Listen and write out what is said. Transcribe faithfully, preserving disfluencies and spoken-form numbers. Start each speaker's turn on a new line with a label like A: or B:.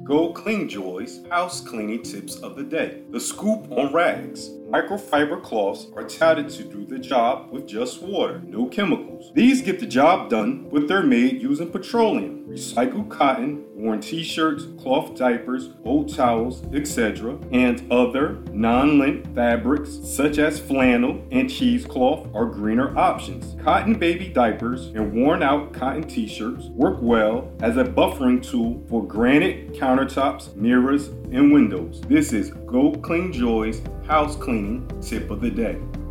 A: Go Clean Joy's house cleaning tips of the day. The scoop on rags. Microfiber cloths are touted to do the job with just water, no chemicals. These get the job done, but they're made using petroleum, recycled cotton, worn t-shirts, cloth diapers, old towels, et cetera, and other non-lint fabrics such as flannel and cheesecloth are greener options. Cotton baby diapers and worn-out cotton t-shirts work well as a buffering tool for granite countertops, mirrors, and windows. This is Go Clean Joy's house cleaning tip of the day.